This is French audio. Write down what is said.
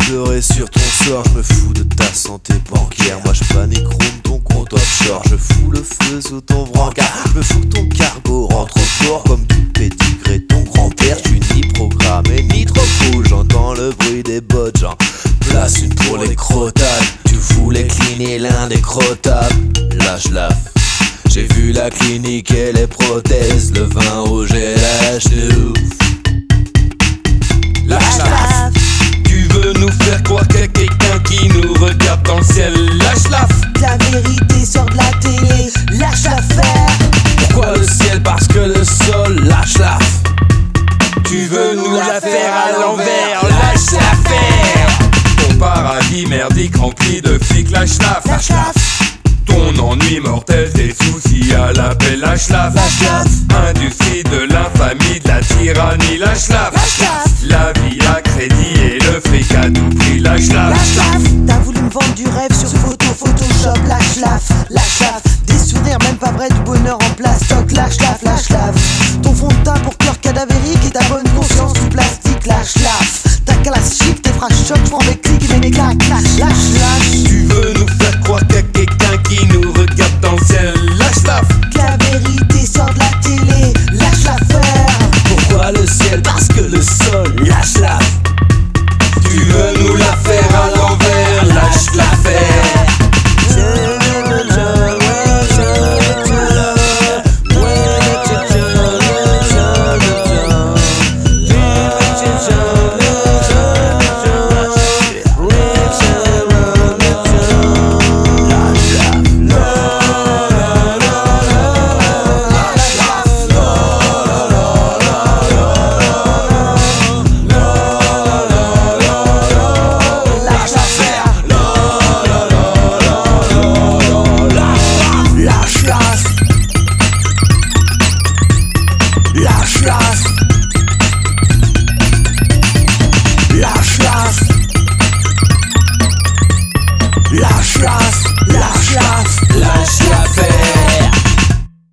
pleurer sur ton sort, je me fous de ta santé bancaire. Moi je panique roule ton compte offshore, je fous le feu sous ton brancard. Je me fous que ton cargo rentre au port comme du pédigré ton grand-père. Je suis ni programmé ni trop cool, j'entends le bruit des bottes, j'en place une pour les crotales. Tu voulais cleaner l'un des crotables, là je lave. J'ai vu la clinique et les prothèses, le vin rouge et la genoux. Lâche laf. Tu veux nous faire croire qu'il y a quelqu'un qui nous regarde dans le ciel. Lâche laf. La vérité sort de la télé, lâche l'affaire. Pourquoi le ciel? Parce que le sol. Lâche laf. Tu veux nous la faire à l'envers. Lâche l'affaire. Ton paradis merdique rempli de flics. Lâche laf. Lâche laf. Ton ennui mortel, tes soucis à l'appel. Lâche laf. Lâche laf. Industrie de l'infamie, de la tyrannie. Lâche laf. Lâche laf. La vie à crédit et le fric à tout prix. Lâche laf. Lâche laf. T'as voulu me vendre du rêve sur Photoshop. Lâche laf. Lâche laf. Des sourires même pas vrais, du bonheur en plastoc. Lâche laf. Lâche laf. Ton fond de teint pour cœur cadavérique et ta bonne conscience du plastique. Lâche laf. Ta classe chic, tes phrases choc, j'prends mes clics et mes claques. Lâche lâche. Tu veux nous faire croire qu'il y a quelqu'un qui nous regarde dans le ciel. Lâche laf. La vérité sort de la télé, lâche l'affaire. Pourquoi le ciel? Parce que le sol. Lâche laf. Tu veux nous la faire à l'envers. Lâche l'affaire. Lâche.